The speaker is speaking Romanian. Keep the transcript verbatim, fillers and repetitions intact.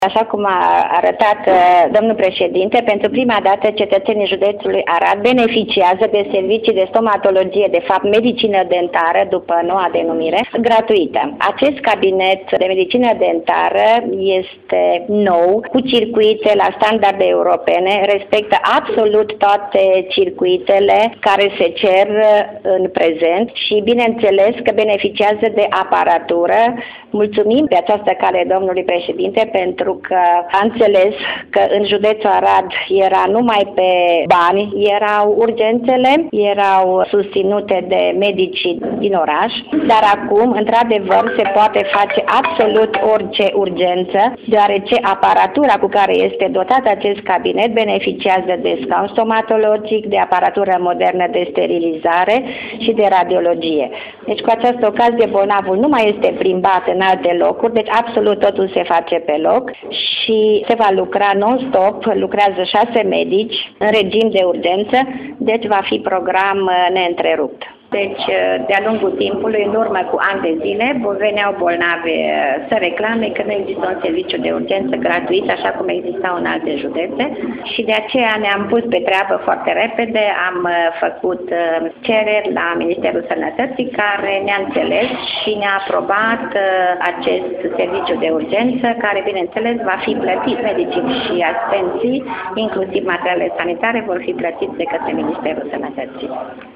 Așa cum a arătat domnul președinte, pentru prima dată cetățenii județului Arad beneficiază de servicii de stomatologie, de fapt medicină dentară, după noua denumire, gratuită. Acest cabinet de medicină dentară este nou, cu circuite la standarde europene, respectă absolut toate circuitele care se cer în prezent și bineînțeles că beneficiază de aparatură. Mulțumim pe această cale domnului președinte pentru că a înțeles că în județul Arad era numai pe bani, erau urgențele, erau susținute de medicii din oraș, dar acum, într-adevăr, se poate face absolut orice urgență, deoarece aparatura cu care este dotat acest cabinet beneficiază de scaun stomatologic, de aparatură modernă de sterilizare și de radiologie. Deci, cu această ocazie, bolnavul nu mai este plimbat în alte locuri, deci absolut totul se face pe loc și se va lucra non-stop, lucrează șase medici în regim de urgență, deci va fi program neîntrerupt. Deci, de-a lungul timpului, în urmă cu ani de zile, veneau bolnavi să reclame că nu există un serviciu de urgență gratuit, așa cum existau în alte județe și de aceea ne-am pus pe treabă foarte repede, am făcut cereri la Ministerul Sănătății care ne-a înțeles și ne-a aprobat acest serviciu de urgență, care, bineînțeles, va fi plătit. Medicii și asistenții, inclusiv materialele sanitare, vor fi plătiți de către Ministerul Sănătății.